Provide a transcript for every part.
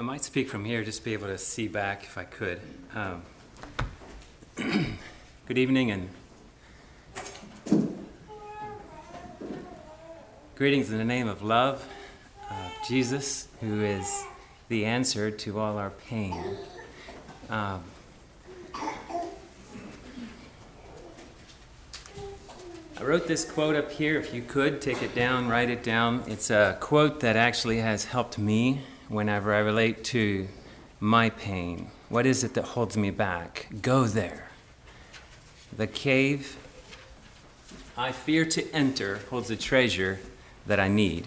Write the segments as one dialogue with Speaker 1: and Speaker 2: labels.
Speaker 1: I might speak from here, just be able to see back if I could. Good evening and greetings in the name of love, Jesus, who is the answer to all our pain. I wrote this quote up here. If you could, take it down, write it down. It's a quote that actually has helped me whenever I relate to my pain. What is it that holds me back? Go there. The cave I fear to enter holds a treasure that I need.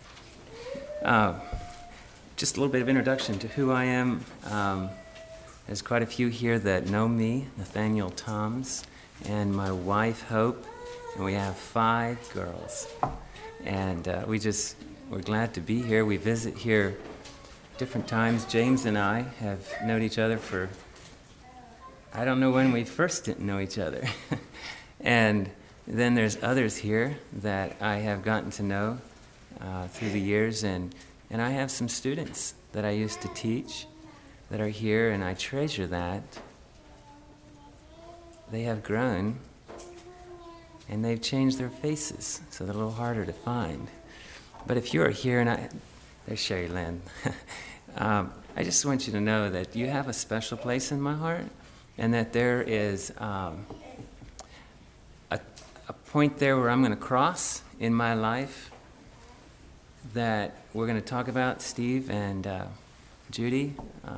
Speaker 1: Just a little bit of introduction to who I am. There's quite a few here that know me, Nathaniel Toms, and my wife, Hope, and we have 5 girls. And we're glad to be here. We visit here different times. James and I have known each other for, I don't know when we first didn't know each other. And then there's others here that I have gotten to know through the years, and I have some students that I used to teach that are here, and I treasure that. They have grown, and they've changed their faces, so they're a little harder to find. But if you are here, and there's Sherry Lynn. I just want you to know that you have a special place in my heart, and that there is a point there where I'm going to cross in my life that we're going to talk about, Steve and Judy.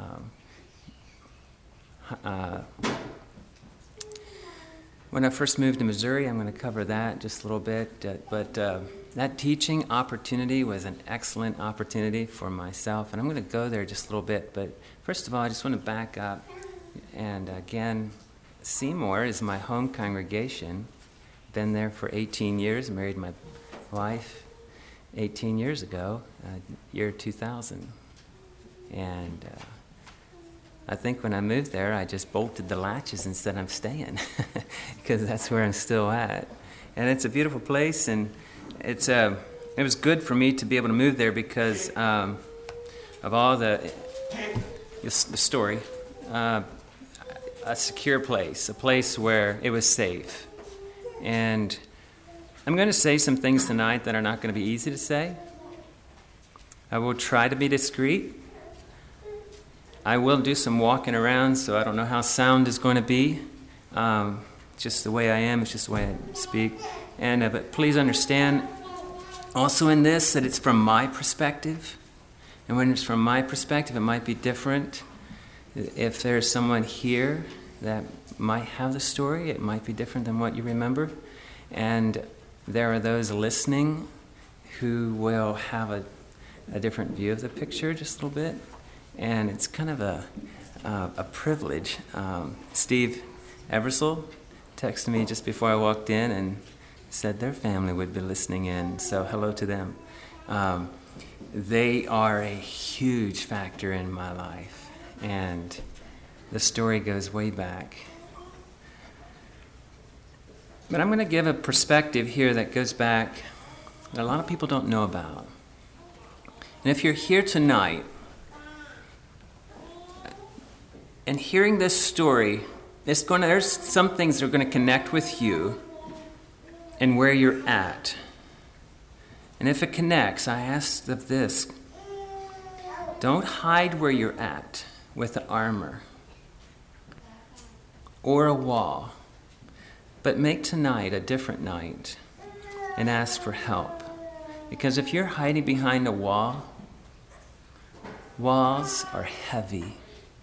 Speaker 1: When I first moved to Missouri, I'm going to cover that just a little bit, but that teaching opportunity was an excellent opportunity for myself, and I'm going to go there just a little bit. But first of all, I just want to back up, and again, Seymour is my home congregation. Been there for 18 years, married my wife 18 years ago, year 2000. And I think when I moved there, I just bolted the latches and said I'm staying, because that's where I'm still at. And it's a beautiful place, and it was good for me to be able to move there because of all the story. A secure place, a place where it was safe. And I'm going to say some things tonight that are not going to be easy to say. I will try to be discreet. I will do some walking around, so I don't know how sound is going to be. Just the way I am, it's just the way I speak. And but please understand also in this that it's from my perspective. And when it's from my perspective, it might be different. If there's someone here that might have the story, it might be different than what you remember. And there are those listening who will have a different view of the picture just a little bit. And it's kind of a privilege. Steve Eversole texted me just before I walked in and said their family would be listening in. So hello to them. They are a huge factor in my life. And the story goes way back. But I'm going to give a perspective here that goes back that a lot of people don't know about. And if you're here tonight and hearing this story, there's some things that are going to connect with you and where you're at. And if it connects, I ask of this: don't hide where you're at with the armor or a wall, but make tonight a different night and ask for help. Because if you're hiding behind a wall, walls are heavy.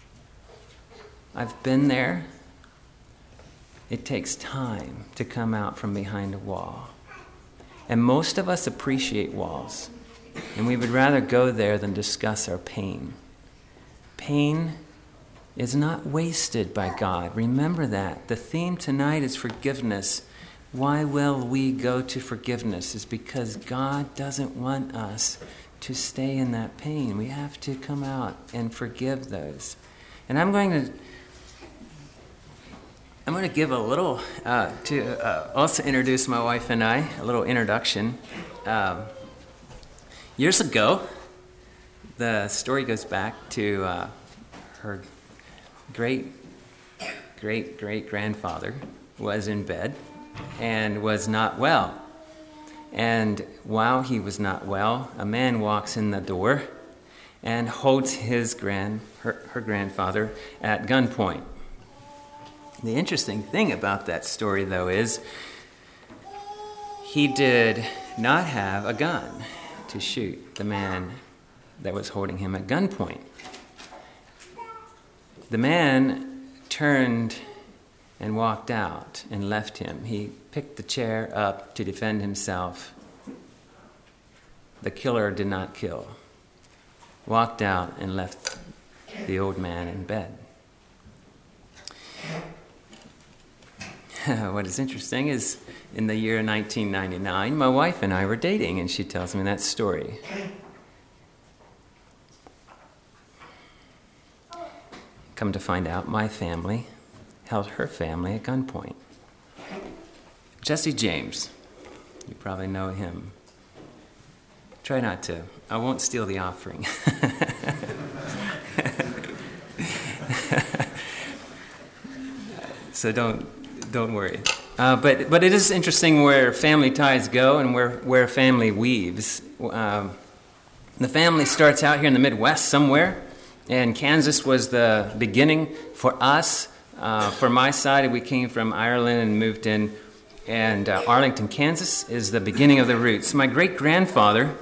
Speaker 1: I've been there. It takes time to come out from behind a wall. And most of us appreciate walls, and we would rather go there than discuss our pain. Pain is not wasted by God. Remember that. The theme tonight is forgiveness. Why will we go to forgiveness? Is because God doesn't want us to stay in that pain. We have to come out and forgive those. And I'm going to give a little, to also introduce my wife and I, a little introduction. Years ago, the story goes back to her great-great-great-grandfather was in bed and was not well. And while he was not well, a man walks in the door and holds her grandfather at gunpoint. The interesting thing about that story, though, is he did not have a gun to shoot the man that was holding him at gunpoint. The man turned and walked out and left him. He picked the chair up to defend himself. The killer did not kill. Walked out and left the old man in bed. What is interesting is in the year 1999, my wife and I were dating, and she tells me that story. Come to find out, my family held her family at gunpoint. Jesse James, you probably know him. Try not to. I won't steal the offering. So don't worry. But it is interesting where family ties go and where family weaves. The family starts out here in the Midwest somewhere, and Kansas was the beginning for us. For my side, we came from Ireland and moved in, and Arlington, Kansas is the beginning of the roots. My great-grandfather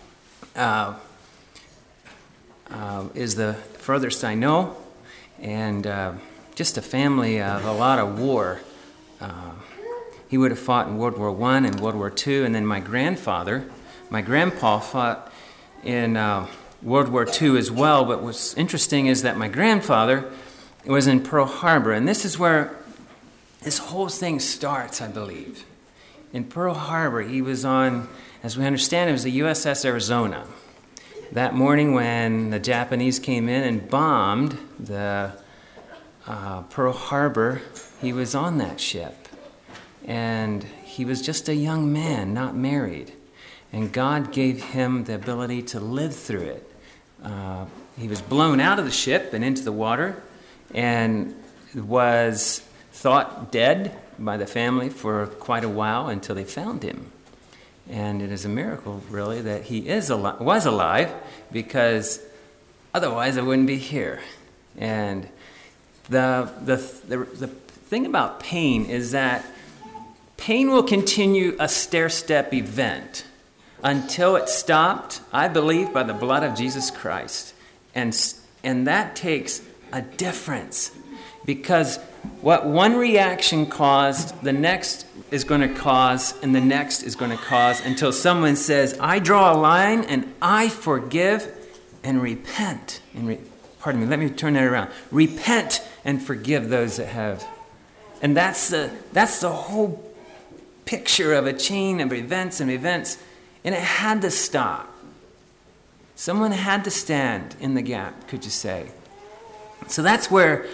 Speaker 1: is the furthest I know, and just a family of a lot of war. He would have fought in World War I and World War II, and then my grandpa fought in World War II as well. But what's interesting is that my grandfather was in Pearl Harbor, and this is where this whole thing starts, I believe. In Pearl Harbor, he was on, as we understand, it was the USS Arizona. That morning when the Japanese came in and bombed the Pearl Harbor, he was on that ship. And he was just a young man, not married. And God gave him the ability to live through it. He was blown out of the ship and into the water and was thought dead by the family for quite a while until they found him. And it is a miracle, really, that he was alive, because otherwise I wouldn't be here. And the thing about pain is that pain will continue a stair-step event until it's stopped, I believe, by the blood of Jesus Christ. And that takes a difference, because what one reaction caused, the next is going to cause, and the next is going to cause, until someone says, I draw a line and I forgive and repent. Pardon me, let me turn that around. Repent and forgive those that have. And that's the whole picture of a chain of events and events. And it had to stop. Someone had to stand in the gap, could you say? So that's where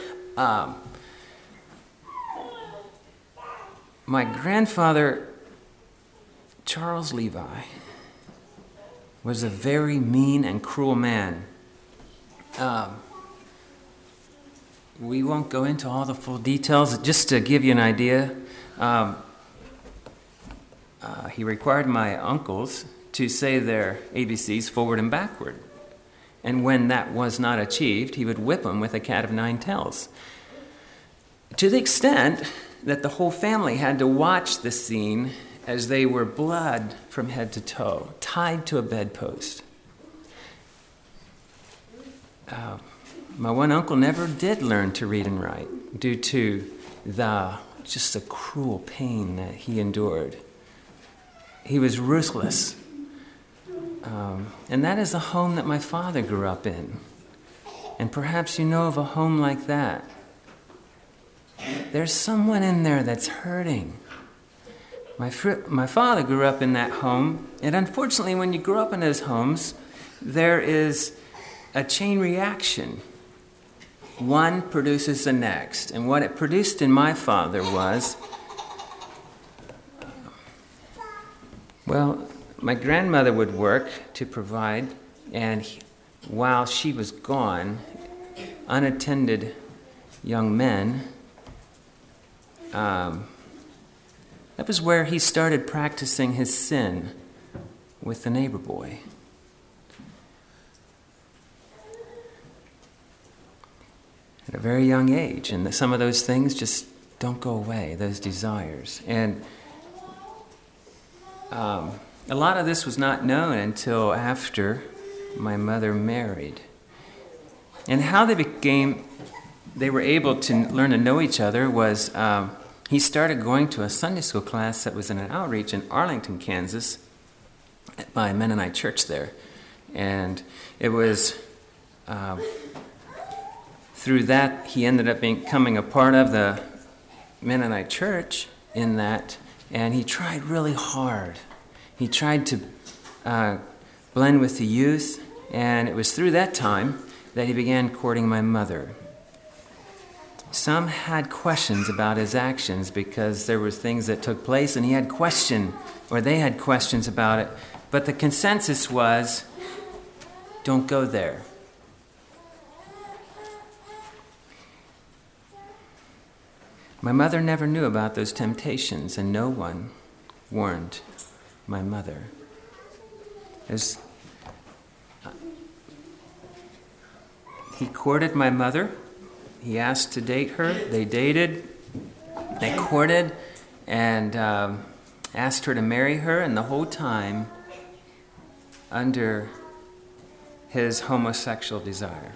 Speaker 1: my grandfather, Charles Levi, was a very mean and cruel man. We won't go into all the full details. Just to give you an idea, he required my uncles to say their ABCs forward and backward. And when that was not achieved, he would whip them with a cat of nine tails. To the extent that the whole family had to watch the scene as they were blood from head to toe, tied to a bedpost. My one uncle never did learn to read and write due to just the cruel pain that he endured. He was ruthless. And that is the home that my father grew up in. And perhaps you know of a home like that. There's someone in there that's hurting. My father grew up in that home, and unfortunately when you grow up in those homes, there is a chain reaction. One produces the next. And what it produced in my father was, my grandmother would work to provide, and while she was gone, unattended young men, that was where he started practicing his sin with the neighbor boy. At a very young age, and some of those things just don't go away, those desires. And a lot of this was not known until after my mother married. And how they were able to learn to know each other was he started going to a Sunday school class that was in an outreach in Arlington, Kansas, by a Mennonite church there. And it was through that he ended up becoming a part of the Mennonite church in that, and he tried really hard. He tried to blend with the youth, and it was through that time that he began courting my mother. Some had questions about his actions because there were things that took place, and they had questions about it. But the consensus was, don't go there. My mother never knew about those temptations, and no one warned my mother. He courted my mother. He asked to date her. They dated. They courted and asked her to marry her, and the whole time under his homosexual desire.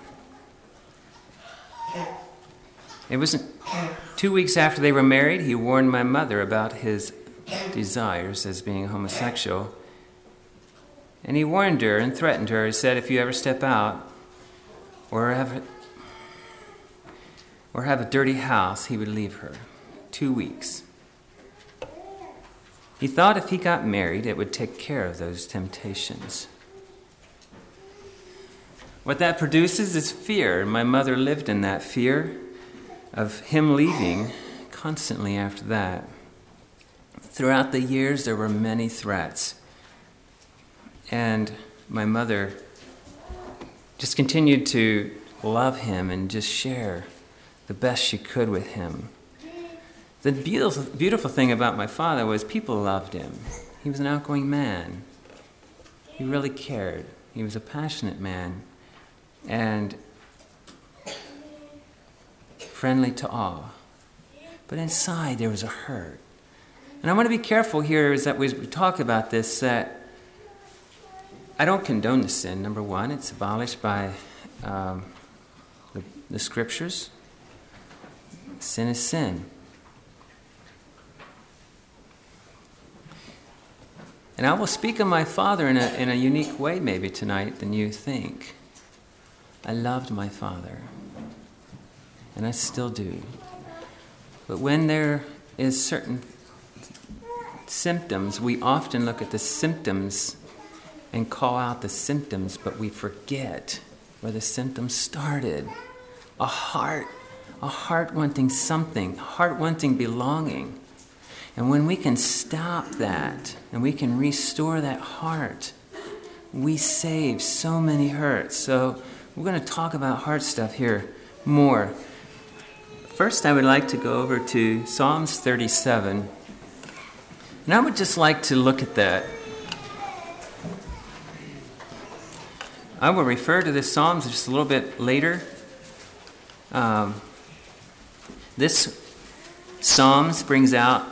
Speaker 1: It wasn't 2 weeks after they were married, he warned my mother about his desires as being homosexual. And he warned her and threatened her. He said, if you ever step out or have a dirty house, he would leave her. 2 weeks. He thought if he got married, it would take care of those temptations. What that produces is fear, and my mother lived in that fear of him leaving constantly after that. Throughout the years, there were many threats. And my mother just continued to love him and just share the best she could with him. The beautiful thing about my father was people loved him. He was an outgoing man. He really cared. He was a passionate man and friendly to all. But inside there was a hurt. And I want to be careful here is that we talk about this, that I don't condone the sin, number one. It's abolished by the scriptures. Sin is sin. And I will speak of my father in a unique way maybe tonight than you think. I loved my father. And I still do. But when there is certain symptoms, we often look at the symptoms and call out the symptoms, but we forget where the symptoms started. A heart wanting something, a heart wanting belonging. And when we can stop that and we can restore that heart, we save so many hurts. So we're going to talk about heart stuff here more. First, I would like to go over to Psalms 37. And I would just like to look at that. I will refer to this Psalms just a little bit later. This Psalms brings out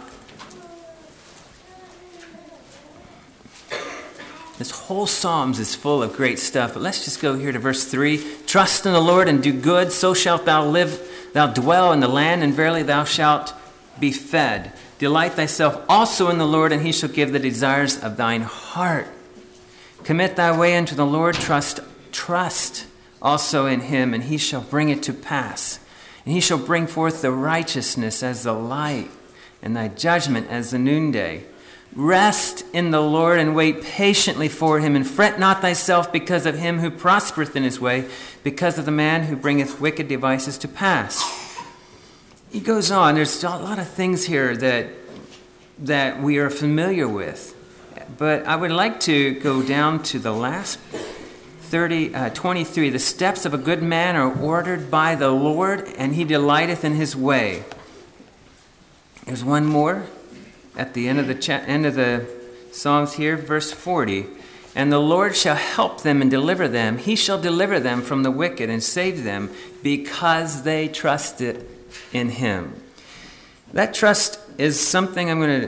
Speaker 1: this whole Psalms is full of great stuff. But let's just go here to verse 3. Trust in the Lord and do good, so shalt thou live. Thou dwell in the land, and verily thou shalt be fed. Delight thyself also in the Lord, and he shall give the desires of thine heart. Commit thy way unto the Lord, trust also in him, and he shall bring it to pass. And he shall bring forth the righteousness as the light, and thy judgment as the noonday. Rest in the Lord, and wait patiently for him, and fret not thyself because of him who prospereth in his way, because of the man who bringeth wicked devices to pass. He goes on. There's a lot of things here that we are familiar with. But I would like to go down to the last 23, the steps of a good man are ordered by the Lord, and he delighteth in his way. There's one more at the end of the Psalms here, verse 40. And the Lord shall help them and deliver them. He shall deliver them from the wicked and save them because they trusted in him. That trust is something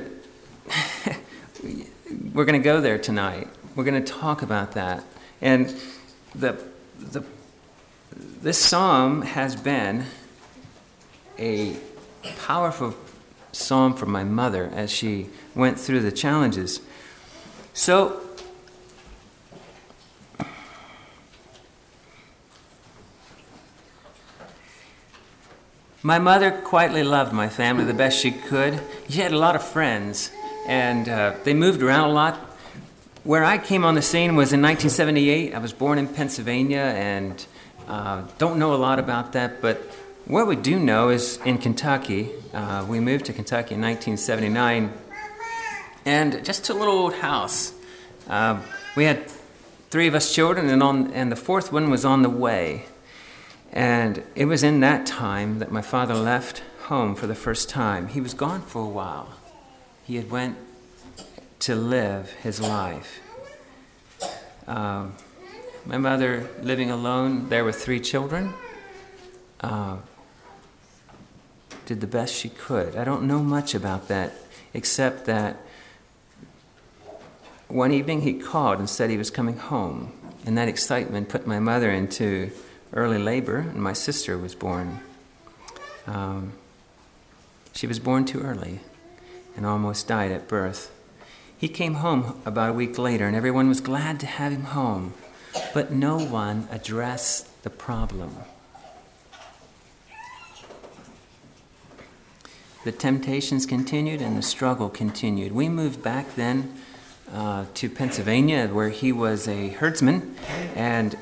Speaker 1: we're going to go there tonight. We're going to talk about that. And this psalm has been a powerful psalm for my mother as she went through the challenges. So, my mother quietly loved my family the best she could. She had a lot of friends, and they moved around a lot. Where I came on the scene was in 1978. I was born in Pennsylvania, and don't know a lot about that, but what we do know is in Kentucky. We moved to Kentucky in 1979, and just a little old house. We had 3 of us children, and the 4th one was on the way. And it was in that time that my father left home for the first time. He was gone for a while. He had went to live his life. My mother, living alone there with 3 children, did the best she could. I don't know much about that, except that one evening he called and said he was coming home. And that excitement put my mother into early labor, and my sister was born. She was born too early and almost died at birth. He came home about a week later, and everyone was glad to have him home, but no one addressed the problem. The temptations continued and the struggle continued. We moved back then to Pennsylvania, where he was a herdsman, and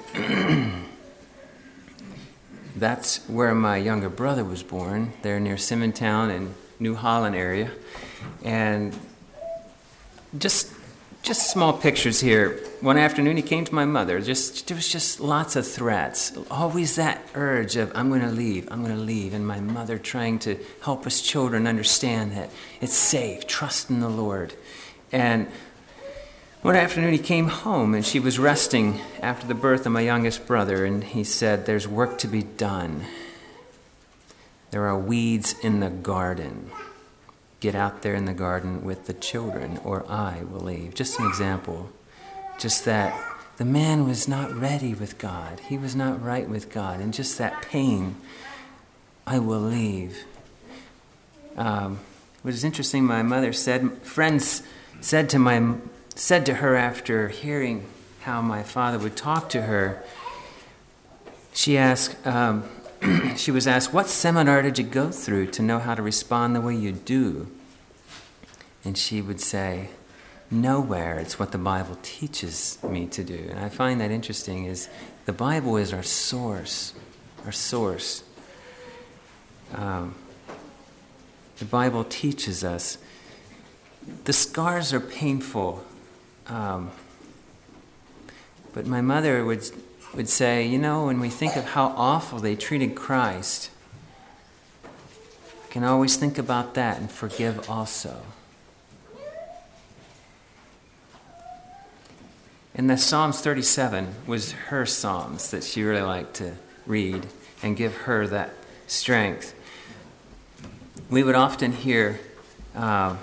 Speaker 1: that's where my younger brother was born, there near Simontown and New Holland area. And just small pictures here. One afternoon he came to my mother. There was just lots of threats. Always that urge of, I'm going to leave. And my mother trying to help us children understand that it's safe, trust in the Lord. And one afternoon he came home, and she was resting after the birth of my youngest brother, and he said, there's work to be done. There are weeds in the garden. Get out there in the garden with the children, or I will leave. Just an example. Just that the man was not ready with God. He was not right with God. And just that pain, I will leave. What is interesting, my mother said, friends said to her after hearing how my father would talk to her, she was asked, what seminar did you go through to know how to respond the way you do? And she would say, nowhere. It's what the Bible teaches me to do. And I find that interesting, is the Bible is our source. The Bible teaches us. The scars are painful. But my mother would say, when we think of how awful they treated Christ, I can always think about that and forgive also. And the Psalms 37 was her Psalms that she really liked to read and give her that strength. We would often hear my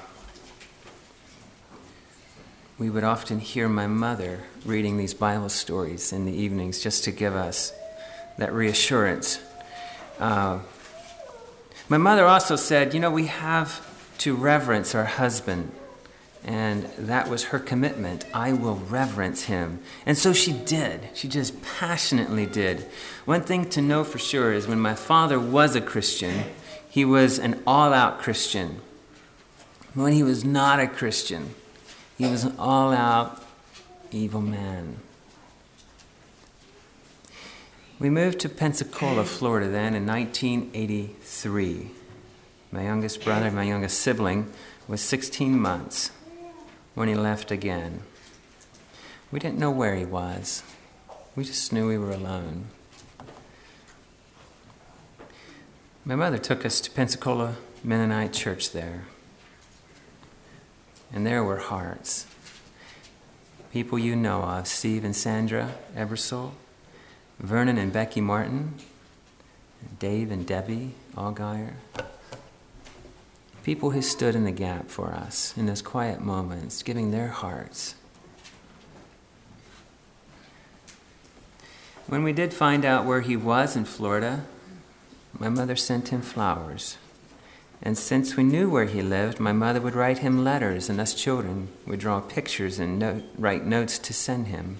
Speaker 1: mother reading these Bible stories in the evenings just to give us that reassurance. My mother also said, we have to reverence our husband. And that was her commitment. I will reverence him. And so she did. She just passionately did. One thing to know for sure is when my father was a Christian, he was an all-out Christian. When he was not a Christian, he was an all-out evil man. We moved to Pensacola, Florida then in 1983. My youngest brother, my youngest sibling, was 16 months when he left again. We didn't know where he was. We just knew we were alone. My mother took us to Pensacola Mennonite Church there. And there were hearts. People you know of, Steve and Sandra Ebersole, Vernon and Becky Martin, Dave and Debbie Allgaier. People who stood in the gap for us in those quiet moments, giving their hearts. When we did find out where he was in Florida, my mother sent him flowers. And since we knew where he lived, my mother would write him letters, and us children would draw pictures and write notes to send him.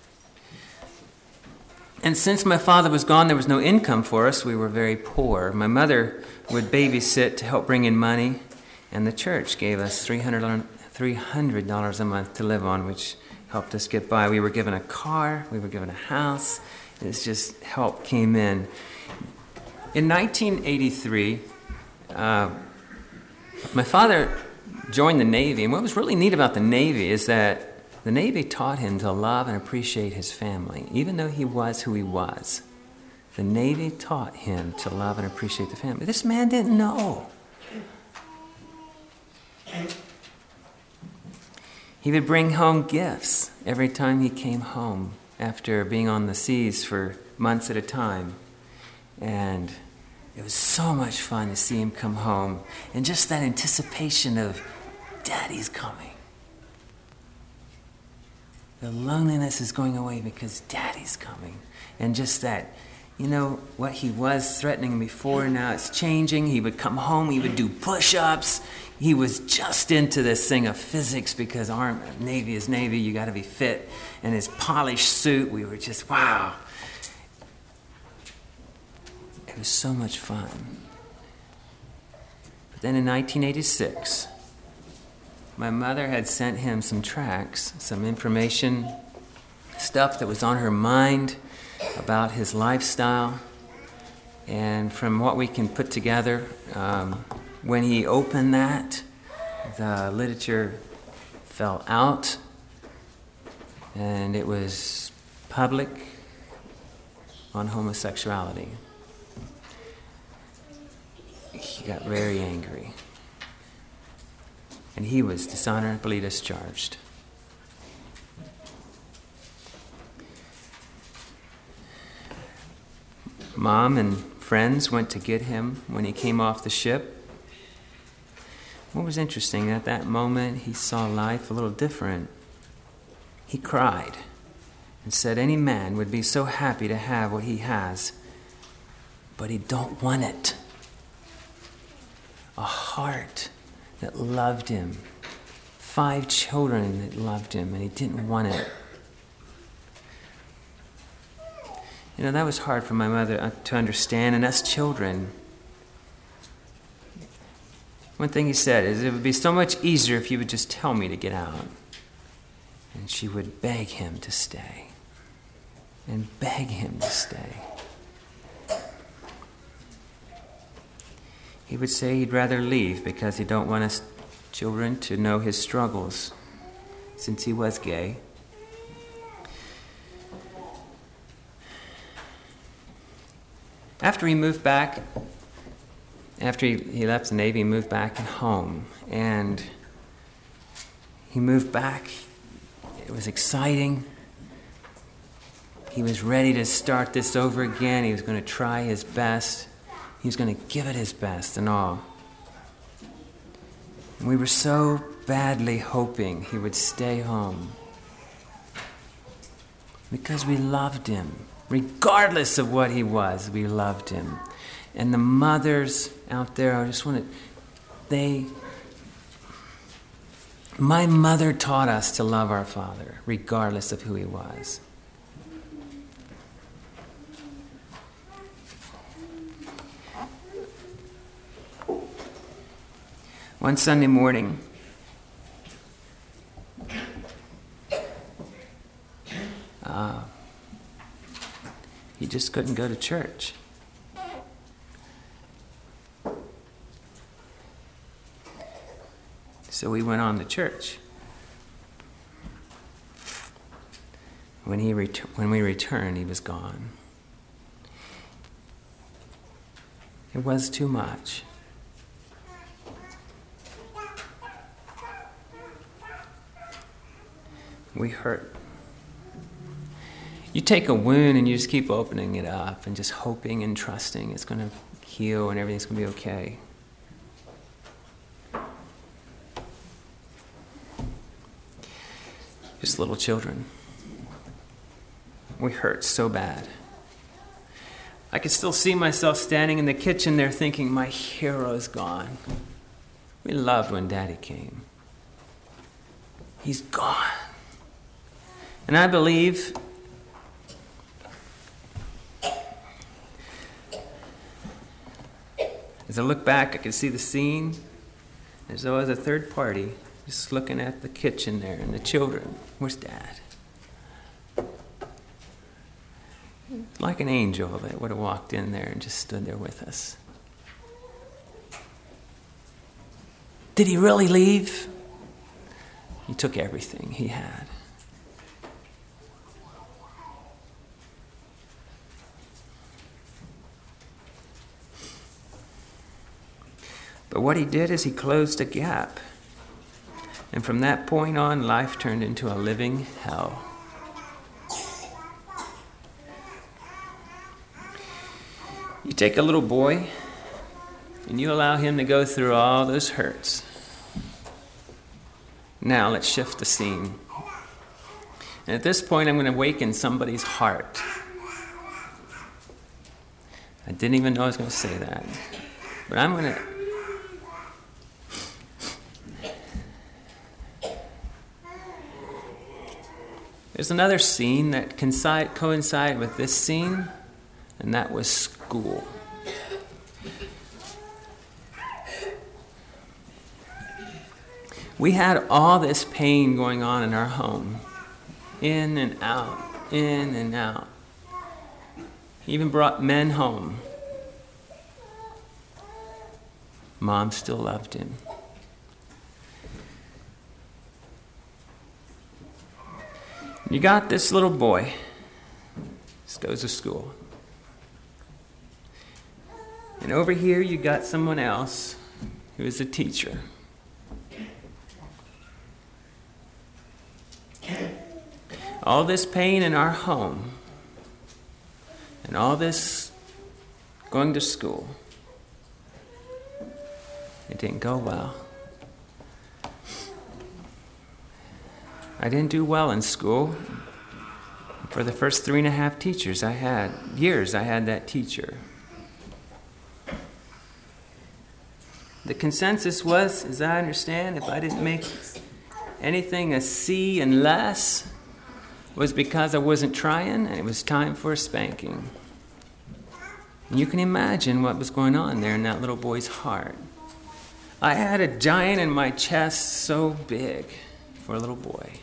Speaker 1: And since my father was gone, there was no income for us. We were very poor. My mother would babysit to help bring in money, and the church gave us $300 a month to live on, which helped us get by. We were given a car. We were given a house. It's just help came in. In 1983, my father joined the Navy, and what was really neat about the Navy is that the Navy taught him to love and appreciate his family, even though he was who he was. The Navy taught him to love and appreciate the family. This man didn't know. He would bring home gifts every time he came home after being on the seas for months at a time. And it was so much fun to see him come home. And just that anticipation of, Daddy's coming. The loneliness is going away because Daddy's coming. And just that, what he was threatening before, now it's changing. He would come home, he would do push-ups. He was just into this thing of physics because Navy is Navy, you got to be fit. And his polished suit, we were just, wow. It was so much fun. But then in 1986, my mother had sent him some tracts, some information, stuff that was on her mind about his lifestyle. And from what we can put together, when he opened that, the literature fell out, and it was public on homosexuality. He got very angry, and he was dishonorably discharged. Mom and friends went to get him when he came off the ship. What was interesting, at that moment, he saw life a little different. He cried and said any man would be so happy to have what he has, but he don't want it. A heart that loved him, 5 children that loved him, and he didn't want it. That was hard for my mother to understand, and us children. One thing he said is, it would be so much easier if you would just tell me to get out. And she would beg him to stay. And beg him to stay. He would say he'd rather leave because he don't want us children to know his struggles, since he was gay. After he moved back, after he left the Navy, he moved back home. And he moved back. It was exciting. He was ready to start this over again. He was going to try his best. He was going to give it his best and all. And we were so badly hoping he would stay home because we loved him. Regardless of what he was, we loved him. And the mothers out there, my mother taught us to love our father, regardless of who he was. One Sunday morning, he just couldn't go to church. So we went on to church. When we returned, he was gone. It was too much. We hurt. You take a wound and you just keep opening it up and just hoping and trusting it's going to heal and everything's going to be okay. Just little children. We hurt so bad. I could still see myself standing in the kitchen there thinking, my hero's gone. We loved when Daddy came. He's gone. And I believe as I look back, I can see the scene as though as a third party, just looking at the kitchen there and the children. Where's Dad? Like an angel that would have walked in there and just stood there with us. Did he really leave? He took everything he had. But what he did is he closed a gap. And from that point on, life turned into a living hell. You take a little boy and you allow him to go through all those hurts. Now let's shift the scene. And at this point, I'm going to awaken somebody's heart. I didn't even know I was going to say that. But I'm going to... There's another scene that coincide with this scene, and that was school. We had all this pain going on in our home. In and out, in and out. He even brought men home. Mom still loved him. You got this little boy. Just goes to school. And over here you got someone else who is a teacher. All this pain in our home and all this going to school, it didn't go well. I didn't do well in school. For the first 3.5 years I had that teacher. The consensus was, as I understand, if I didn't make anything a C and less, was because I wasn't trying and it was time for a spanking. And you can imagine what was going on there in that little boy's heart. I had a giant in my chest so big for a little boy.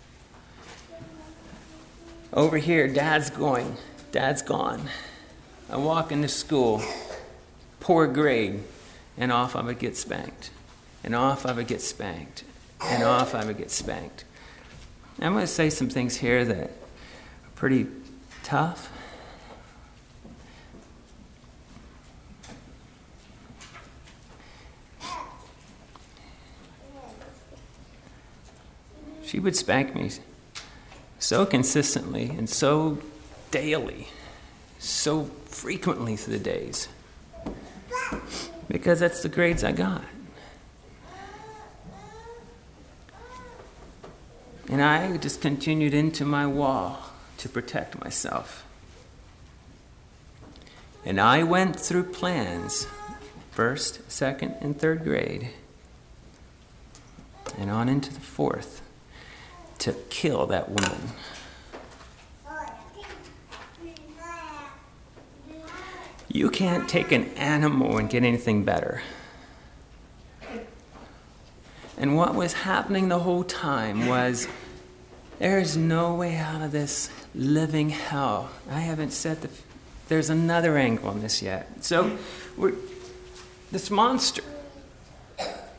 Speaker 1: Over here, Dad's gone. I walk into school, poor grade, and off I would get spanked. And off I would get spanked. And off I would get spanked. I'm going to say some things here that are pretty tough. She would spank me so consistently and so daily, so frequently through the days, because that's the grades I got. And I just continued into my wall to protect myself. And I went through plans, 1st, 2nd, and 3rd grade, and on into the 4th, to kill that woman. You can't take an animal and get anything better. And what was happening the whole time was, there is no way out of this living hell. I haven't said there's another angle on this yet. So, this monster,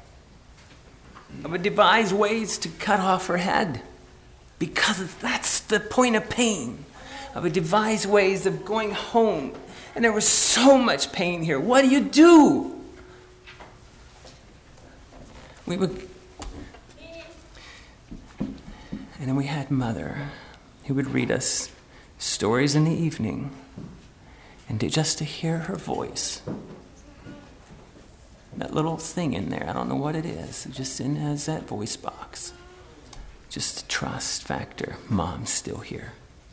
Speaker 1: I would devise ways to cut off her head, because that's the point of pain. I would devise ways of going home. And there was so much pain here. What do you do? And then we had Mother, who would read us stories in the evening. And just to hear her voice, that little thing in there, I don't know what it is, it just has that voice box. Just a trust factor. Mom's still here.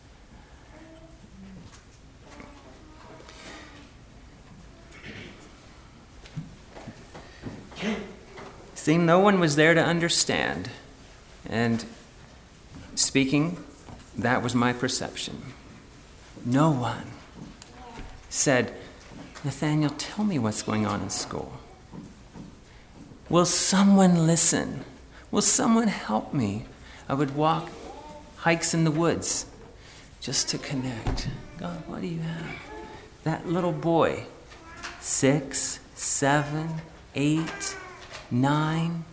Speaker 1: See, no one was there to understand. And speaking, that was my perception. No one said, Nathaniel, tell me what's going on in school. Will someone listen? Will someone help me? I would walk hikes in the woods just to connect. God, what do you have? That little boy, 6, 7, 8, 9.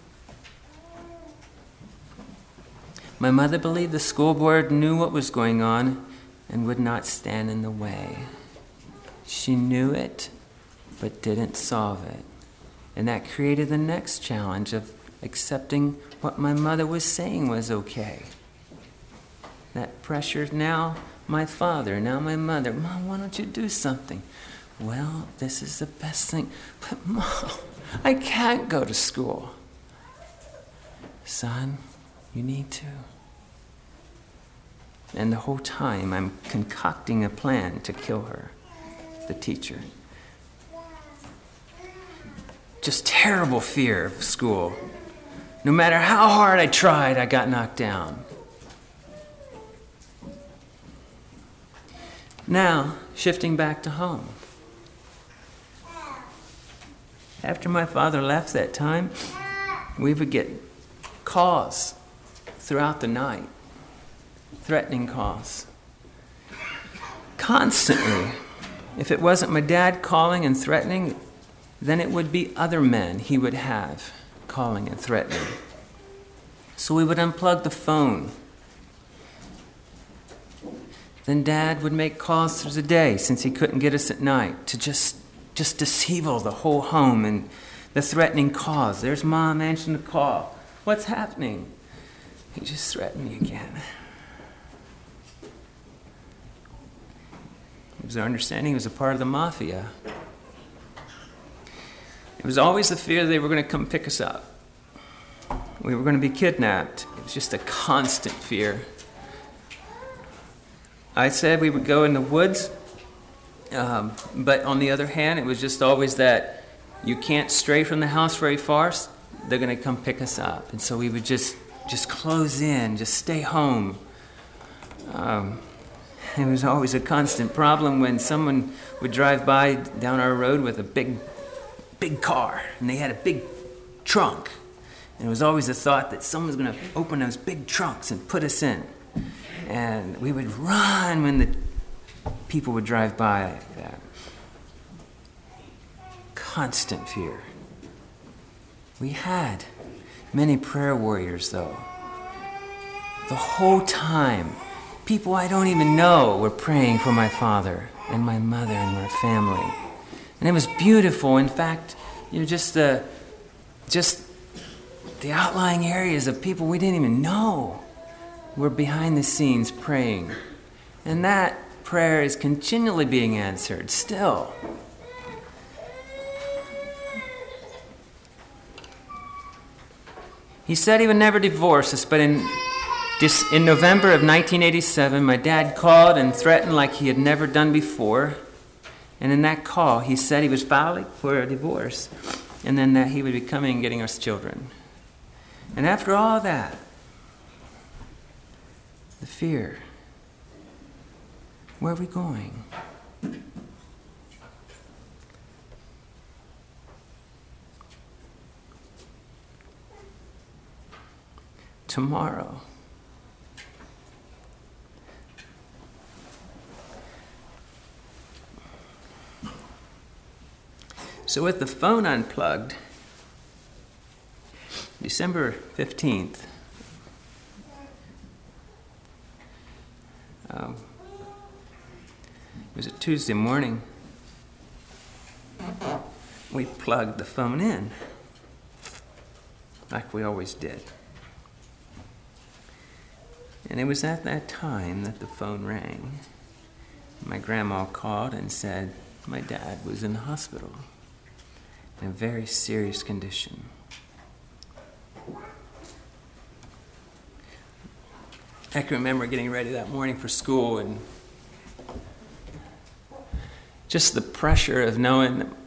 Speaker 1: My mother believed the school board knew what was going on and would not stand in the way. She knew it, but didn't solve it. And that created the next challenge of accepting what my mother was saying was okay. That pressure's now my father, now my mother. Mom, why don't you do something? Well, this is the best thing. But Mom, I can't go to school. Son, you need to. And the whole time I'm concocting a plan to kill her, the teacher. Just terrible fear of school. No matter how hard I tried, I got knocked down. Now, shifting back to home. After my father left that time, we would get calls throughout the night, threatening calls. Constantly. If it wasn't my dad calling and threatening, then it would be other men he would have calling and threatening. So we would unplug the phone. Then Dad would make calls through the day, since he couldn't get us at night, to just disable the whole home and the threatening calls. There's Mom answering the call. What's happening? He just threatened me again. It was our understanding he was a part of the mafia. It was always the fear they were going to come pick us up. We were going to be kidnapped. It was just a constant fear. I said we would go in the woods, but on the other hand, it was just always that you can't stray from the house very far, they're going to come pick us up. And so we would just close in, just stay home. It was always a constant problem when someone would drive by down our road with a big car, and they had a big trunk. And it was always the thought that someone was going to open those big trunks and put us in. And we would run when the people would drive by like that. Constant fear. We had many prayer warriors, though. The whole time, people I don't even know were praying for my father and my mother and my family. And it was beautiful. In fact, just the outlying areas of people we didn't even know were behind the scenes praying. And that prayer is continually being answered still. He said he would never divorce us, but in November of 1987, my dad called and threatened like he had never done before. And in that call, he said he was filing for a divorce, and then that he would be coming and getting us children. And after all that, the fear, where are we going? Tomorrow. So with the phone unplugged, December 15th, Tuesday morning, we plugged the phone in, like we always did. And it was at that time that the phone rang. My grandma called and said my dad was in the hospital in a very serious condition. I can remember getting ready that morning for school and just the pressure of knowing that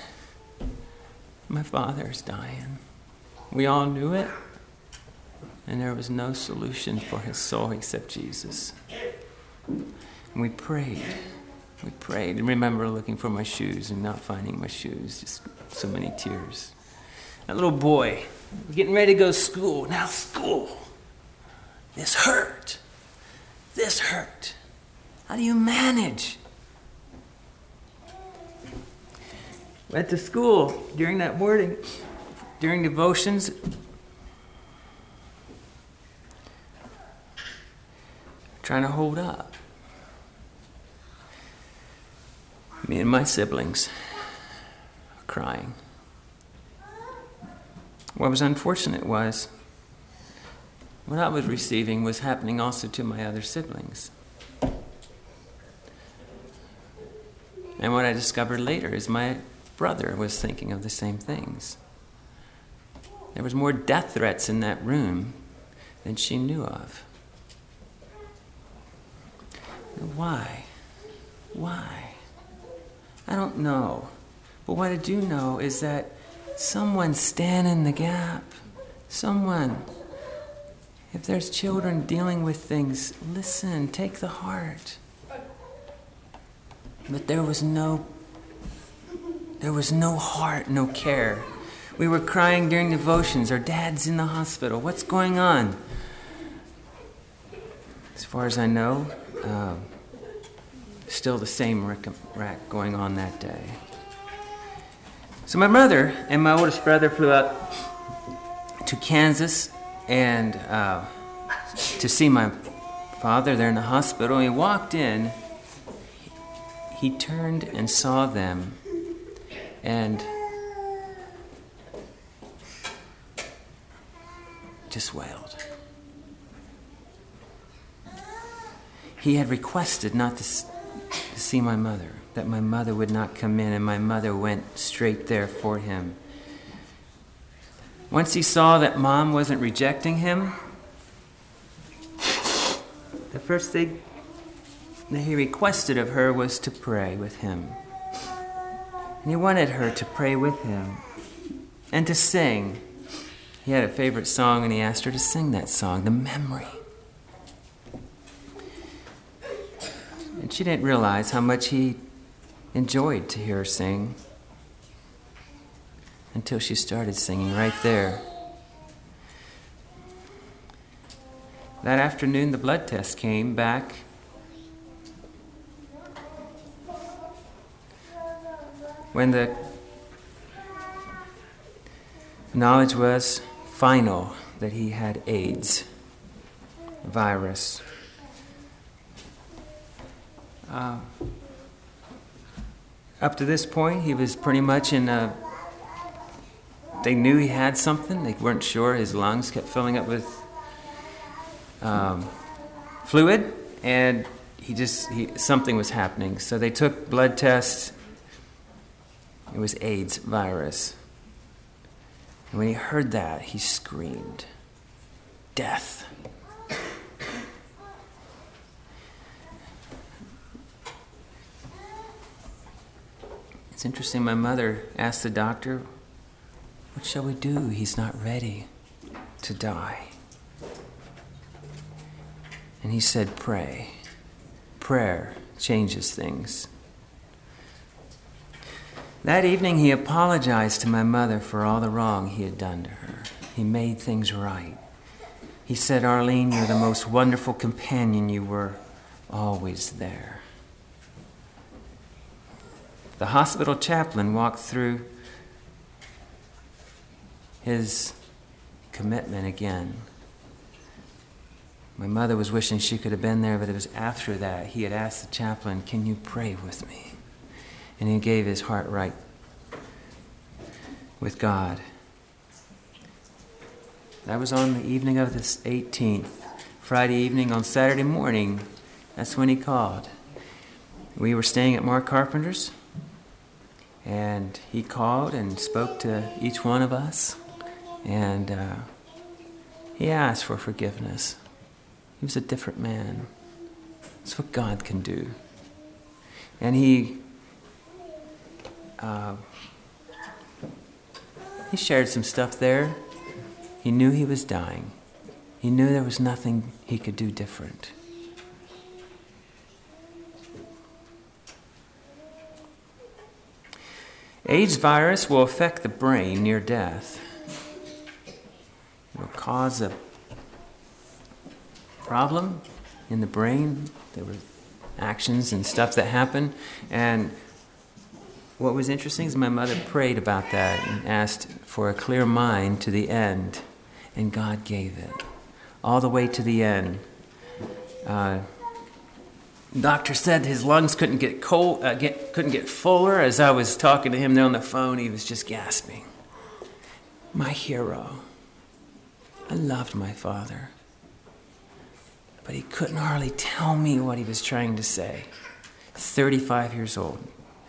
Speaker 1: my father's dying. We all knew it, and there was no solution for his soul except Jesus. And we prayed. We prayed. And remember looking for my shoes and not finding my shoes. Just so many tears. That little boy, getting ready to go to school. Now school. This hurt. This hurt. How do you manage? Went to school during that morning, during devotions. Trying to hold up. Me and my siblings are crying. What was unfortunate was what I was receiving was happening also to my other siblings. And what I discovered later is my brother was thinking of the same things. There was more death threats in that room than she knew of. Why? Why? I don't know. But what I do know is that someone stand in the gap. Someone. If there's children dealing with things, listen, take the heart. But there was no heart, no care. We were crying during devotions. Our dad's in the hospital. What's going on? As far as I know, still the same wreck going on that day. So my mother and my oldest brother flew out to Kansas and to see my father there in the hospital. He walked in. He turned and saw them and just wailed. He had requested not to see my mother, that my mother would not come in, and my mother went straight there for him. Once he saw that Mom wasn't rejecting him, the first thing that he requested of her was to pray with him. And he wanted her to pray with him and to sing. He had a favorite song, and he asked her to sing that song, The Memory. And she didn't realize how much he enjoyed to hear her sing until she started singing right there. That afternoon, the blood test came back. When the knowledge was final that he had AIDS virus. Up to this point, he was pretty much in a... They knew he had something. They weren't sure. His lungs kept filling up with fluid, and something was happening. So they took blood tests. It was AIDS virus. And when he heard that, he screamed, "Death." It's interesting, my mother asked the doctor, "What shall we do? He's not ready to die." And he said, "Pray." Prayer changes things. That evening, he apologized to my mother for all the wrong he had done to her. He made things right. He said, "Arlene, you're the most wonderful companion. You were always there." The hospital chaplain walked through his commitment again. My mother was wishing she could have been there, but it was after that he had asked the chaplain, "Can you pray with me?" And he gave his heart right with God. That was on the evening of the 18th. Friday evening. On Saturday morning, that's when he called. We were staying at Mark Carpenter's, and he called and spoke to each one of us, and he asked for forgiveness. He was a different man. That's what God can do. And he shared some stuff there. He knew he was dying. He knew there was nothing he could do different. AIDS virus will affect the brain near death. It will cause a problem in the brain. There were actions and stuff that happened. And what was interesting is my mother prayed about that and asked for a clear mind to the end. And God gave it. All the way to the end. Doctor said his lungs couldn't get fuller. As I was talking to him there on the phone, he was just gasping. My hero. I loved my father. But he couldn't hardly tell me what he was trying to say. 35 years old.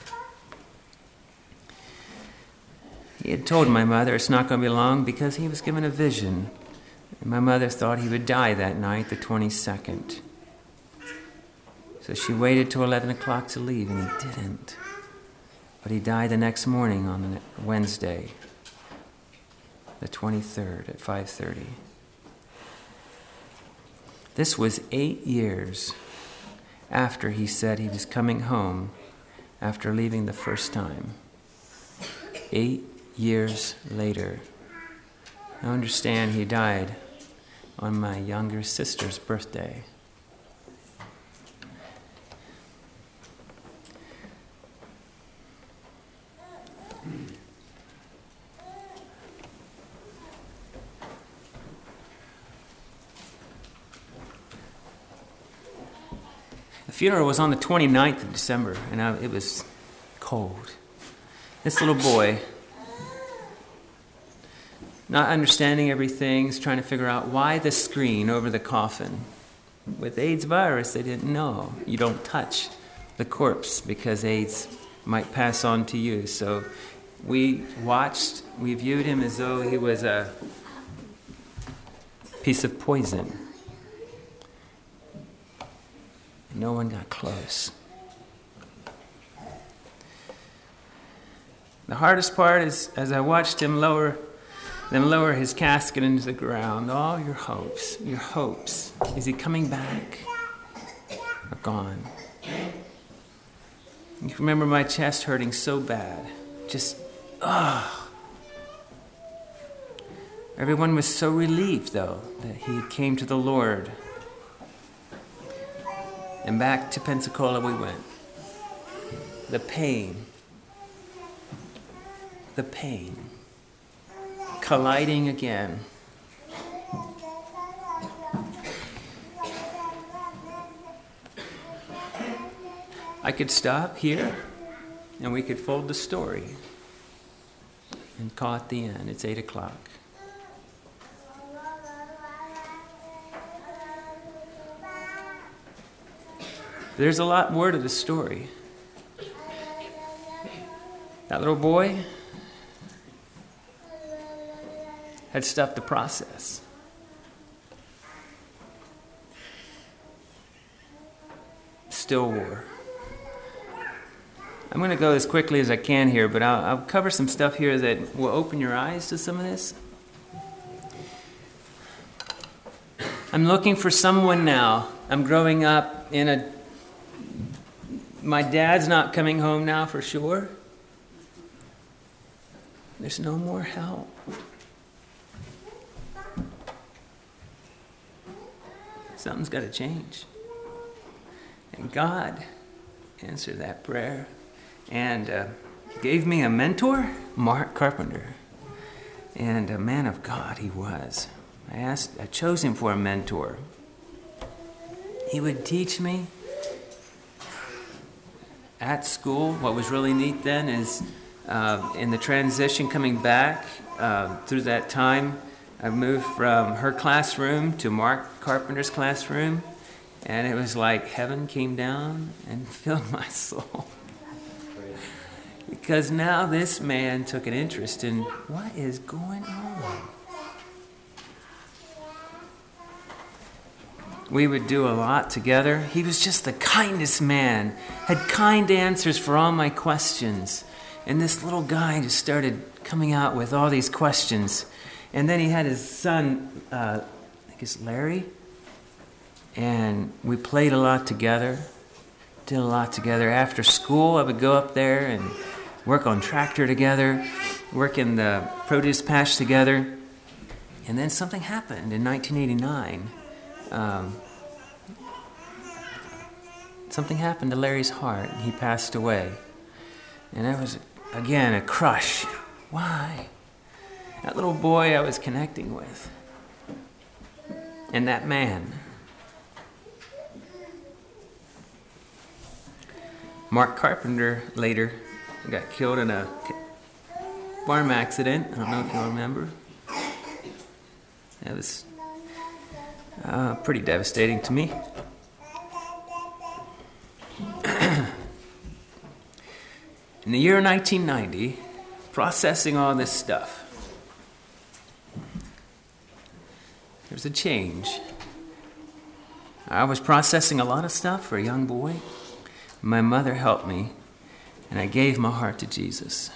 Speaker 1: He had told my mother it's not going to be long because he was given a vision. And my mother thought he would die that night, the 22nd. So she waited till 11 o'clock to leave, and he didn't. But he died the next morning on Wednesday, the 23rd at 5:30. This was 8 years after he said he was coming home after leaving the first time. 8 years later. I understand he died on my younger sister's birthday. The funeral was on the 29th of December, and it was cold. This little boy, not understanding everything, is trying to figure out why the screen over the coffin. With AIDS virus, they didn't know. You don't touch the corpse because AIDS might pass on to you. So we viewed him as though he was a piece of poison. No one got close. The hardest part is as I watched him lower his casket into the ground. All your hopes, is he coming back? Are gone. You can remember my chest hurting so bad. Everyone was so relieved, though, that he came to the Lord. And back to Pensacola we went. The pain. Colliding again. I could stop here and we could fold the story and call it the end. It's 8 o'clock. There's a lot more to the story. That little boy had stuff to process. Still war. I'm going to go as quickly as I can here, but I'll cover some stuff here that will open your eyes to some of this. I'm looking for someone now. I'm growing up my dad's not coming home now for sure. There's no more help. Something's got to change. And God answered that prayer and gave me a mentor, Mark Carpenter. And a man of God he was. I chose him for a mentor. He would teach me at school. What was really neat then is in the transition coming back through that time, I moved from her classroom to Mark Carpenter's classroom, and it was like heaven came down and filled my soul. Because now this man took an interest in what is going on. We would do a lot together. He was just the kindest man, had kind answers for all my questions. And this little guy just started coming out with all these questions. And then he had his son, I think it's Larry. And we played a lot together, did a lot together. After school, I would go up there and work on tractor together, work in the produce patch together. And then something happened in 1989. Something happened to Larry's heart. He passed away. And that was, again, a crush. Why? That little boy I was connecting with. And that man. Mark Carpenter later got killed in a farm accident. I don't know if you'll remember. That was pretty devastating to me. In the year 1990, processing all this stuff, there's a change. I was processing a lot of stuff for a young boy. My mother helped me, and I gave my heart to Jesus.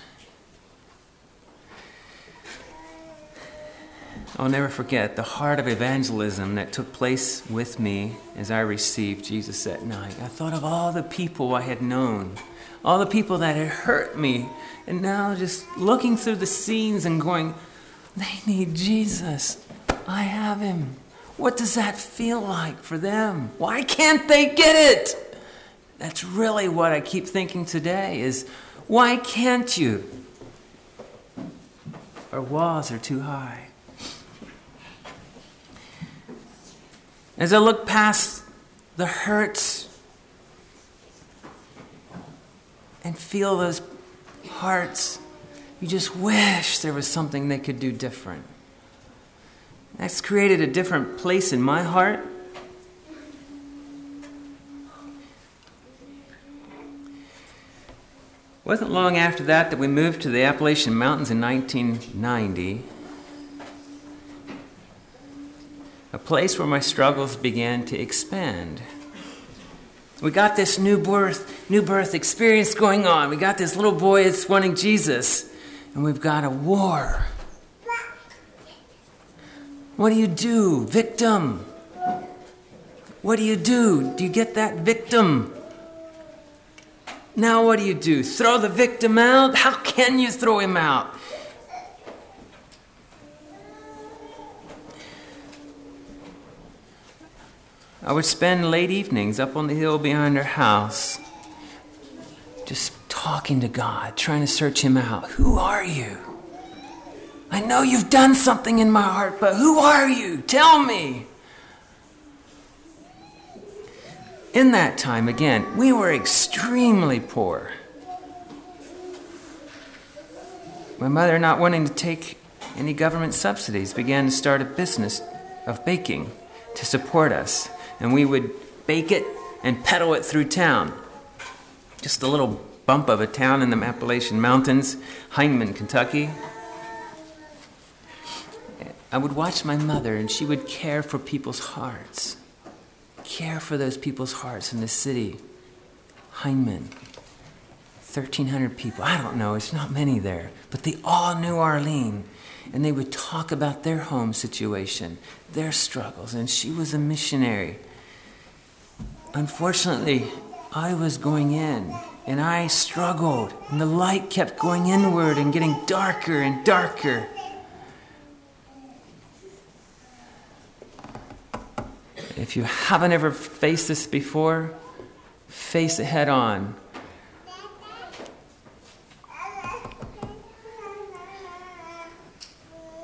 Speaker 1: I'll never forget the heart of evangelism that took place with me as I received Jesus that night. I thought of all the people I had known, all the people that had hurt me, and now just looking through the scenes and going, they need Jesus. I have him. What does that feel like for them? Why can't they get it? That's really what I keep thinking today is, why can't you? Our walls are too high. As I look past the hurts and feel those hearts, you just wish there was something they could do different. That's created a different place in my heart. It wasn't long after that we moved to the Appalachian Mountains in 1990. A place where my struggles began to expand. We got this new birth experience going on. We got this little boy that's wanting Jesus, and we've got a war. What do you do, victim? What do you do? Do you get that victim? Now what do you do? Throw the victim out? How can you throw him out? I would spend late evenings up on the hill behind our house, just talking to God, trying to search him out. Who are you? I know you've done something in my heart, but who are you? Tell me. In that time, again, we were extremely poor. My mother, not wanting to take any government subsidies, began to start a business of baking to support us. And we would bake it and peddle it through town. Just a little bump of a town in the Appalachian Mountains, Hindman, Kentucky. I would watch my mother, and she would care for people's hearts. Care for those people's hearts in the city. Hindman. 1,300 people. I don't know, it's not many there. But they all knew Arlene. And they would talk about their home situation, their struggles. And she was a missionary. Unfortunately, I was going in, and I struggled. And the light kept going inward and getting darker and darker. If you haven't ever faced this before, face it head on.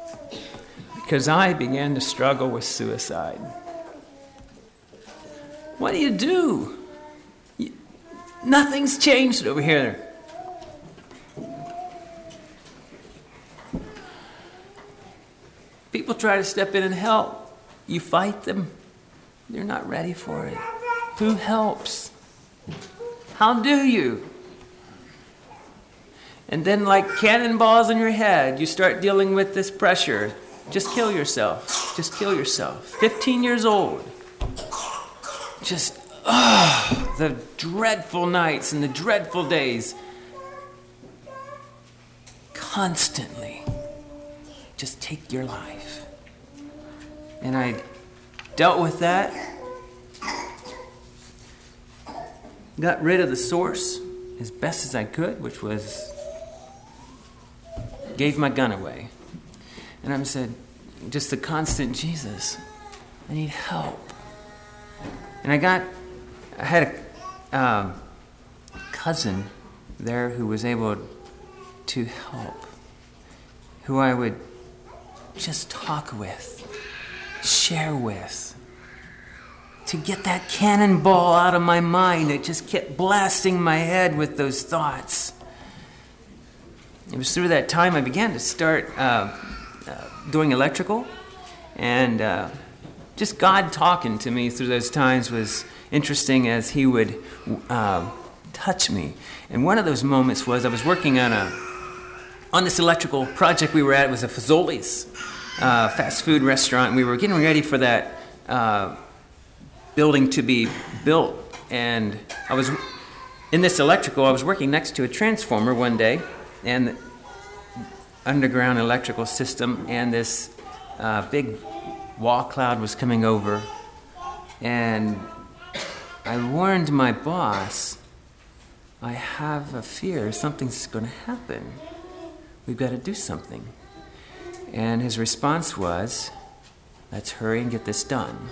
Speaker 1: Because I began to struggle with suicide. What do you do? Nothing's changed over here. People try to step in and help. You fight them. They're not ready for it. Who helps? How do you? And then like cannonballs in your head, you start dealing with this pressure. Just kill yourself. Just kill yourself. 15 years old. Just, the dreadful nights and the dreadful days. Constantly. Just take your life. And I dealt with that. Got rid of the source as best as I could, which was gave my gun away. And I said, just the constant, Jesus, I need help. And I had a cousin there who was able to help, who I would just talk with, share with, to get that cannonball out of my mind that just kept blasting my head with those thoughts. It was through that time I began to start doing electrical, and just God talking to me through those times was interesting as He would touch me. And one of those moments was I was working on this electrical project we were at. It was a Fazoli's fast food restaurant, and we were getting ready for that building to be built. And I was in this electrical. I was working next to a transformer one day, and the underground electrical system, and this big wall cloud was coming over, and I warned my boss, I have a fear something's going to happen. We've got to do something. And his response was, let's hurry and get this done.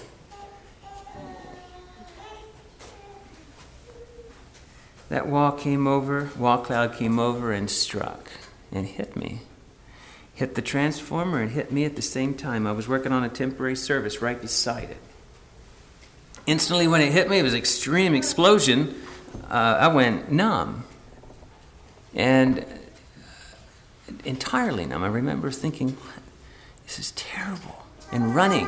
Speaker 1: That wall cloud came over and struck and hit me. Hit the transformer and hit me at the same time. I was working on a temporary service right beside it. Instantly when it hit me, it was an extreme explosion. I went numb. And entirely numb. I remember thinking, this is terrible. And running,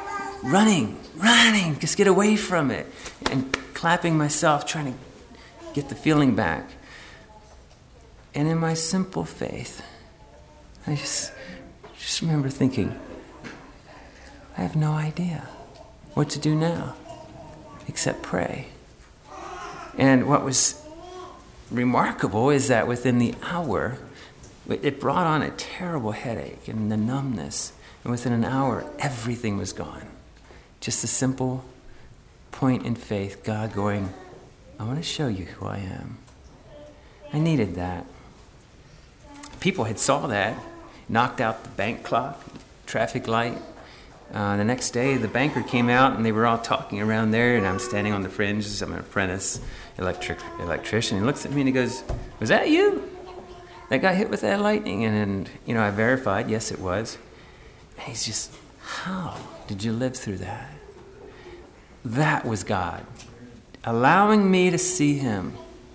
Speaker 1: just get away from it. And clapping myself, trying to get the feeling back. And in my simple faith, I just remember thinking, I have no idea what to do now except pray. And what was remarkable is that within the hour, it brought on a terrible headache and the numbness. And within an hour, everything was gone. Just a simple point in faith, God going, I want to show you who I am. I needed that. People had saw that, knocked out the bank clock, traffic light. The next day, the banker came out, and they were all talking around there, and I'm standing on the fringes. I'm an apprentice electrician. He looks at me and he goes, was that you that got hit with that lightning? And I verified, yes, it was. And he's just, how did you live through that? That was God, allowing me to see Him.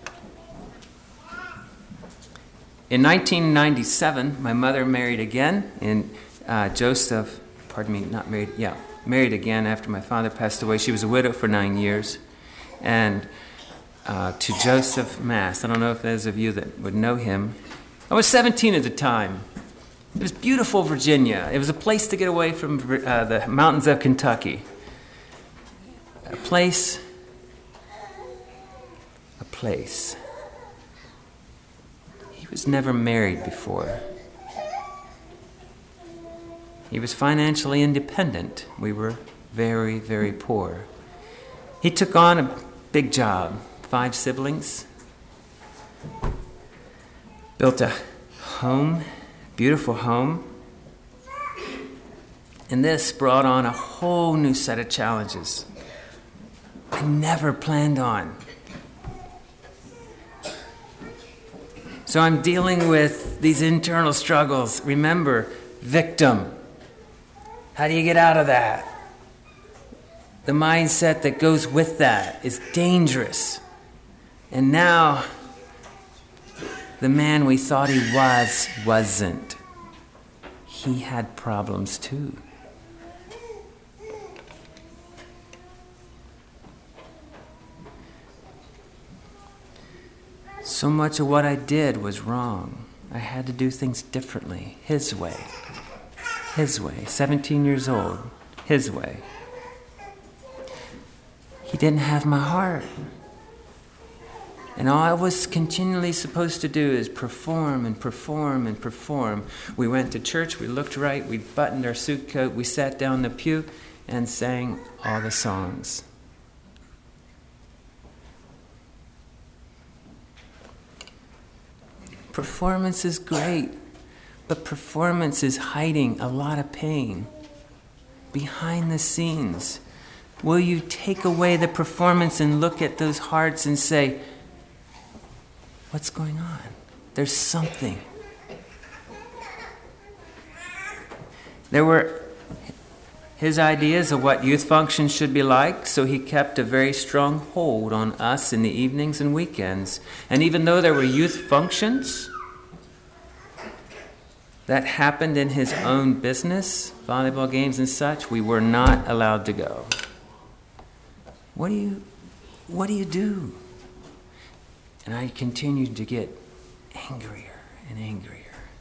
Speaker 1: In 1997, my mother married again, and married again after my father passed away. She was a widow for 9 years. And to Joseph Mass. I don't know if those of you that would know him. I was 17 at the time. It was beautiful Virginia. It was a place to get away from the mountains of Kentucky. A place. He was never married before. He was financially independent. We were very, very poor. He took on a big job. 5 siblings. Built a home, beautiful home. And this brought on a whole new set of challenges I never planned on. So I'm dealing with these internal struggles. Remember, victim. How do you get out of that? the mindset that goes with that is dangerous. And now, the man we thought he wasn't. He had problems too. So much of what I did was wrong. I had to do things differently, his way. His way. 17 years old, his way. He didn't have my heart. And all I was continually supposed to do is perform and perform and perform. We went to church, we looked right, we buttoned our suit coat, we sat down in the pew and sang all the songs. Performance is great, but performance is hiding a lot of pain behind the scenes. Will you take away the performance and look at those hearts and say, what's going on? There's something. There were his ideas of what youth functions should be like, so he kept a very strong hold on us in the evenings and weekends. And even though there were youth functions that happened in his own business, volleyball games and such, we were not allowed to go. What do you do? And I continued to get angrier and angrier.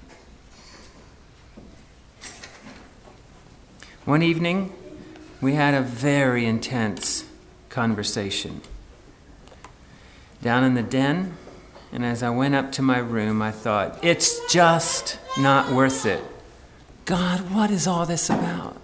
Speaker 1: One evening, we had a very intense conversation down in the den, and as I went up to my room, I thought, it's just not worth it. God, what is all this about?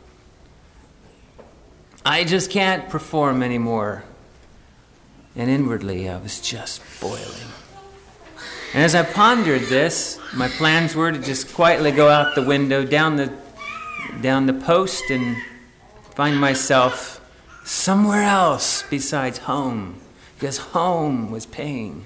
Speaker 1: I just can't perform anymore. And inwardly, I was just boiling. And as I pondered this, my plans were to just quietly go out the window, down the post, and find myself somewhere else besides home, because home was pain.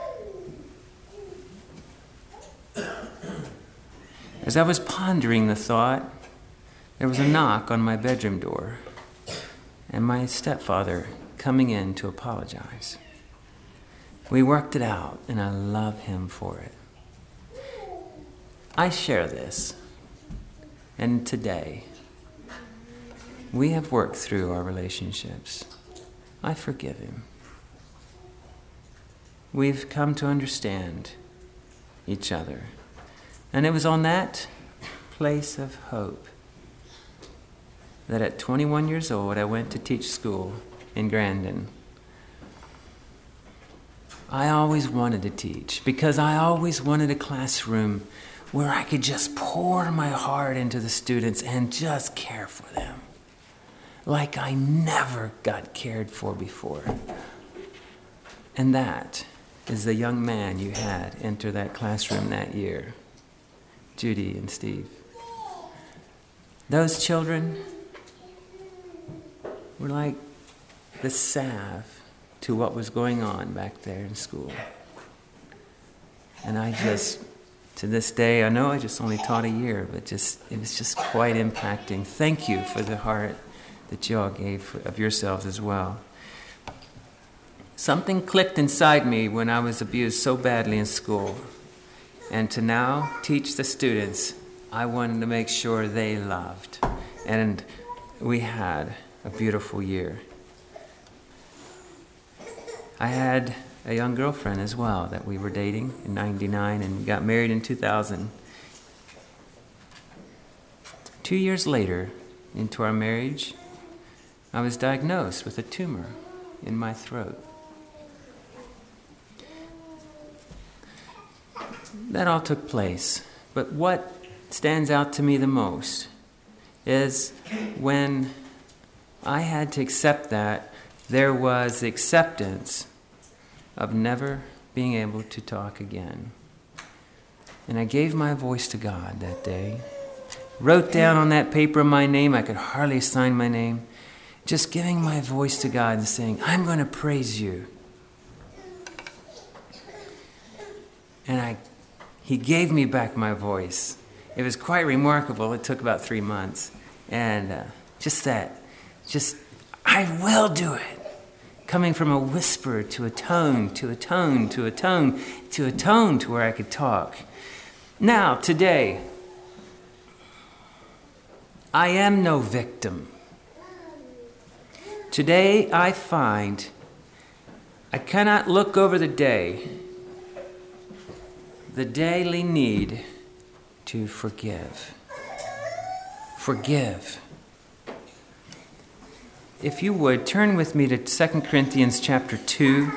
Speaker 1: As I was pondering the thought, there was a knock on my bedroom door, and my stepfather coming in to apologize. We worked it out, and I love him for it. I share this, and today, we have worked through our relationships. I forgive him. We've come to understand each other. And it was on that place of hope that at 21 years old, I went to teach school in Grandin. I always wanted to teach because I always wanted a classroom where I could just pour my heart into the students and just care for them like I never got cared for before. And that is the young man you had enter that classroom that year, Judy and Steve. Those children were like the salve to what was going on back there in school. And I just, to this day, I know I just only taught a year, but it was just quite impacting. Thank you for the heart that you all gave of yourselves as well. Something clicked inside me when I was abused so badly in school. And to now teach the students, I wanted to make sure they loved. And we had a beautiful year. I had a young girlfriend as well that we were dating in 99 and got married in 2000. 2 years later into our marriage, I was diagnosed with a tumor in my throat. That all took place. But what stands out to me the most is when I had to accept that, there was acceptance of never being able to talk again. And I gave my voice to God that day. Wrote down on that paper my name. I could hardly sign my name. Just giving my voice to God and saying, I'm going to praise you. And He gave me back my voice. It was quite remarkable. It took about 3 months. And I will do it. Coming from a whisper to a tone, to a tone, to a tone, to a tone to where I could talk. Now, today, I am no victim. Today I find I cannot look over the daily need to forgive. Forgive. If you would, turn with me to 2 Corinthians chapter 10.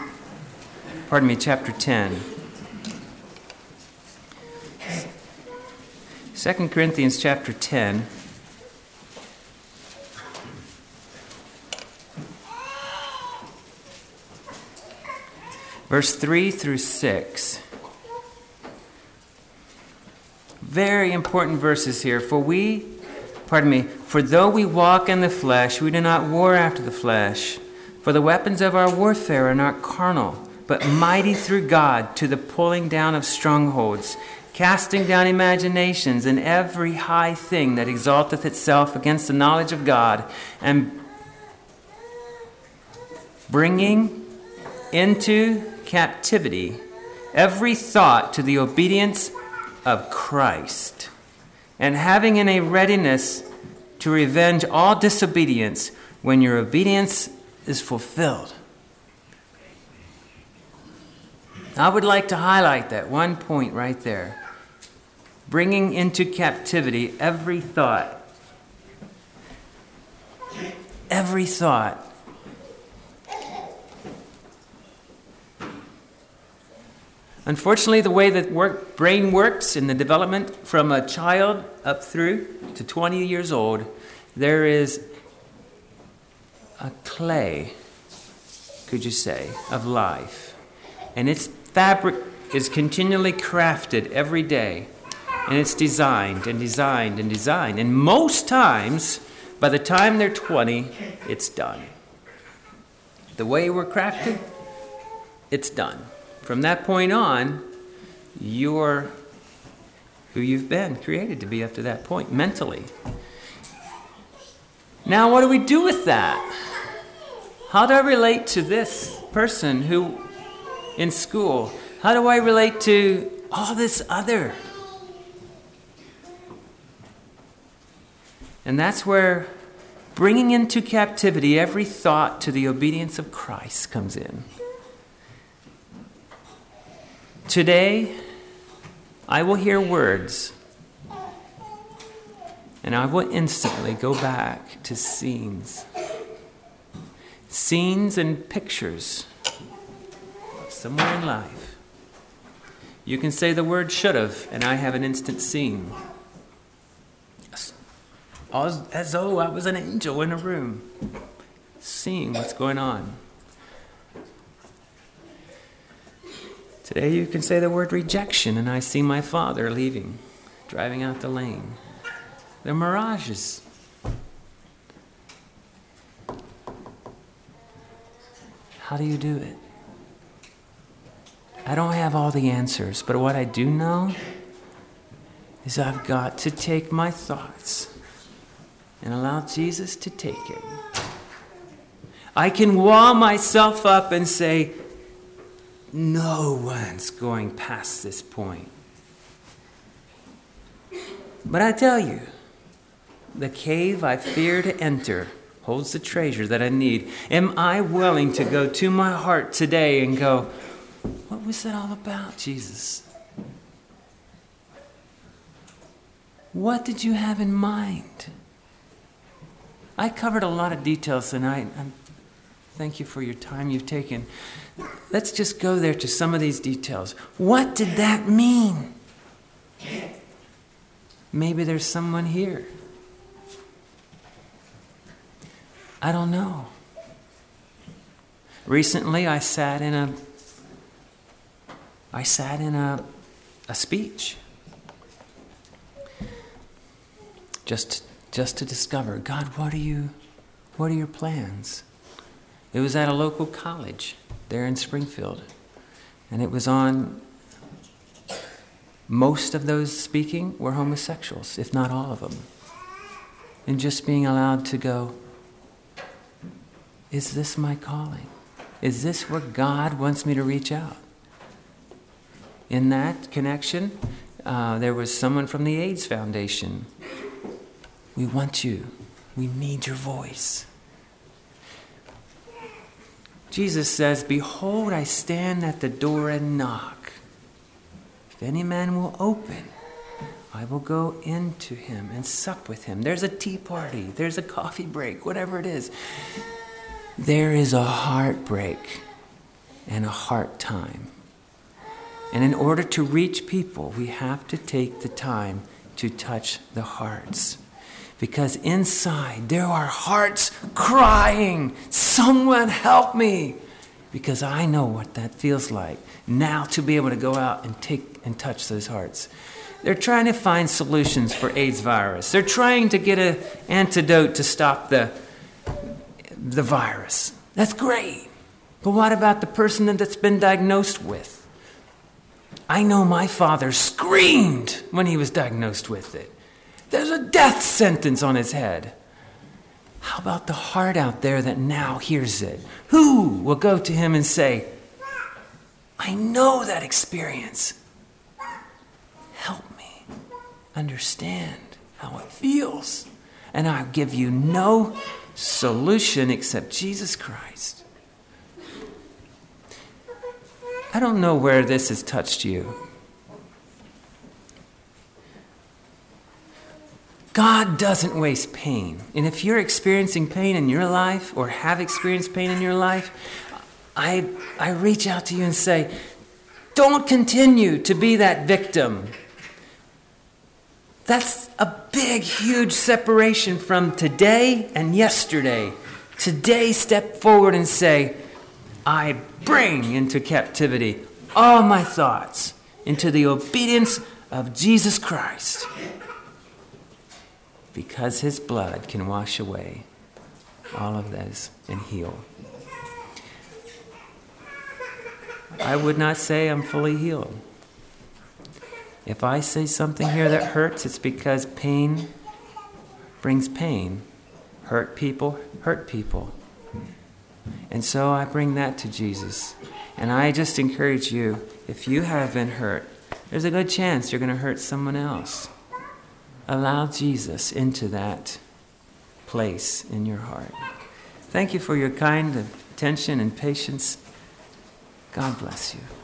Speaker 1: 2 Corinthians chapter 10. Verse 3 through 6. Very important verses here. For though we walk in the flesh, we do not war after the flesh. For the weapons of our warfare are not carnal, but mighty through God to the pulling down of strongholds, casting down imaginations and every high thing that exalteth itself against the knowledge of God, and bringing into captivity every thought to the obedience of Christ, and having in a readiness to revenge all disobedience when your obedience is fulfilled. I would like to highlight that one point right there. Bringing into captivity every thought. Every thought. Unfortunately, the way that brain works in the development from a child up through to 20 years old, there is a clay, could you say, of life. And its fabric is continually crafted every day. And it's designed and designed and designed. And most times, by the time they're 20, it's done. The way we're crafted, it's done. From that point on, you're who you've been created to be up to that point, mentally. Now, what do we do with that? How do I relate to this person who, in school? How do I relate to all this other? And that's where bringing into captivity every thought to the obedience of Christ comes in. Today, I will hear words, and I will instantly go back to scenes and pictures somewhere in life. You can say the word should have, and I have an instant scene. As though I was an angel in a room, seeing what's going on. Today you can say the word rejection, and I see my father leaving, driving out the lane. They're mirages. How do you do it? I don't have all the answers, but what I do know is I've got to take my thoughts and allow Jesus to take it. I can wall myself up and say, no one's going past this point. But I tell you, the cave I fear to enter holds the treasure that I need. Am I willing to go to my heart today and go, what was that all about, Jesus? What did you have in mind? I covered a lot of details tonight. Thank you for your time you've taken. Let's just go there to some of these details. What did that mean? Maybe there's someone here. I don't know. Recently, I sat in a speech just to discover, God, what are your plans? It was at a local college there in Springfield, and it was on. Most of those speaking were homosexuals, if not all of them. And just being allowed to go, is this my calling? Is this where God wants me to reach out? In that connection, there was someone from the AIDS Foundation. We want you. We need your voice. Jesus says, behold, I stand at the door and knock. If any man will open, I will go into him and sup with him. There's a tea party. There's a coffee break, whatever it is. There is a heartbreak and a heart time. And in order to reach people, we have to take the time to touch the hearts. Because inside there are hearts crying, someone help me. Because I know what that feels like now to be able to go out and take and touch those hearts. They're trying to find solutions for AIDS virus. They're trying to get an antidote to stop the virus. That's great. But what about the person that's been diagnosed with? I know my father screamed when he was diagnosed with it. There's a death sentence on his head. How about the heart out there that now hears it? Who will go to him and say, I know that experience. Help me understand how it feels. And I'll give you no solution except Jesus Christ. I don't know where this has touched you. God doesn't waste pain. And if you're experiencing pain in your life or have experienced pain in your life, I reach out to you and say, don't continue to be that victim. That's a big, huge separation from today and yesterday. Today, step forward and say, I bring into captivity all my thoughts into the obedience of Jesus Christ. Because his blood can wash away all of those and heal. I would not say I'm fully healed. If I say something here that hurts, it's because pain brings pain. Hurt people hurt people. And so I bring that to Jesus. And I just encourage you, if you have been hurt, there's a good chance you're going to hurt someone else. Allow Jesus into that place in your heart. Thank you for your kind attention and patience. God bless you.